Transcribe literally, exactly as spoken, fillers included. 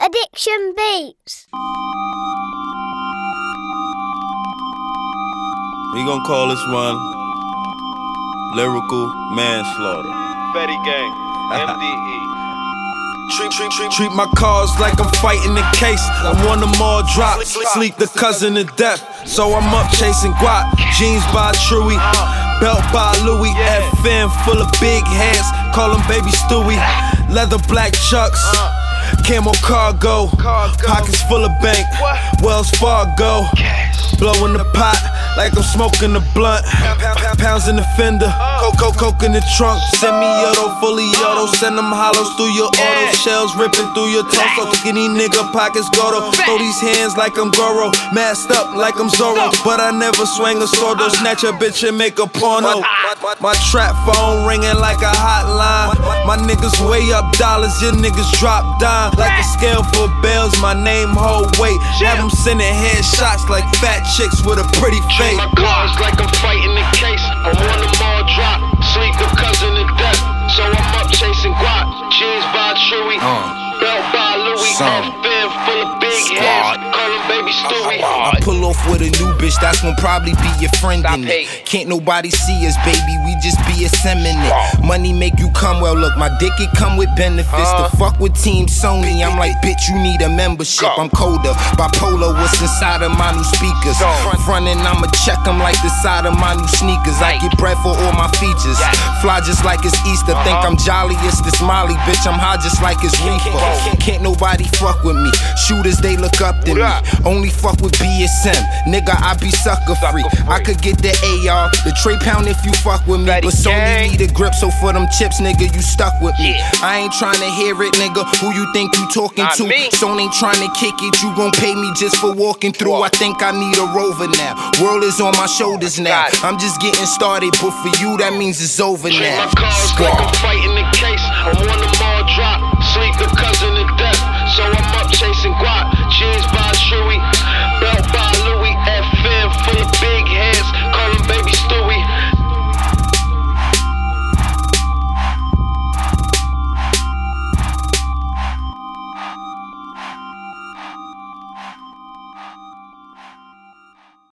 Addiction Beats. We gon' call this one lyrical manslaughter. Fetty Gang, M D E. Treat, treat, treat, treat my cars like I'm fighting the case. I want them all dropped, sleep the cousin to death. So I'm up chasing guap. Jeans by Truey, belt by Louis. F M full of big heads, call them Baby Stewie. Leather black chucks, camo cargo, pockets full of bank, Wells Fargo. Blowing the pot like I'm smoking the blunt. Pounds in the fender, coke, coke in the trunk. Semi-auto, fully auto, send them hollows through your auto. Shells ripping through your torso. Skinny nigga pockets go to throw these hands like I'm Goro. Masked up like I'm Zorro, but I never swing a sword. Though snatch a bitch and make a porno. My trap phone ringing like a hotline. My niggas weigh up dollars, your niggas drop dime. Like a scale for bells, my name hold weight. Have them sending headshots like fat chicks with a pretty face. My cars like I'm fighting the case. I want them all drop, sleep the cousin to death. So I'm up chasing guap. Jeans by Chewy, uh, belt by Louis. F M full of big heads, call him Baby Stewie. I pull off with a new bitch, that's gon' probably be your friend in it. Can't nobody see us, baby, we just be assembling it. Money make you come, well look, my dick it come with benefits. To fuck with Team Sony, I'm like, bitch, you need a membership. I'm colder, bipolar, what's inside of my new speakers. Frontin', I'ma check them like the side of my new sneakers. I get bread for all my features. Fly just like it's Easter, think I'm jolly, it's this Molly, bitch, I'm high just like it's reefer. Can't nobody fuck with me, shooters they look up to me. Only fuck with B S M, nigga I be sucker free. I could get the A R, the Trey Pound if you fuck with me. But Sony need a grip, so for them chips, nigga, you stuck with me. I ain't tryna hear it, nigga, who you think you talking to? Sony ain't tryna kick it, you gon' pay me just for walking through. I think I need a Rover now, world is on my shoulders now. I'm just getting started, but for you that means it's over now. My cars like I'm fighting the case. I want them all drop, sleep the cousin to death. So I'm up chasing guap. Jeans by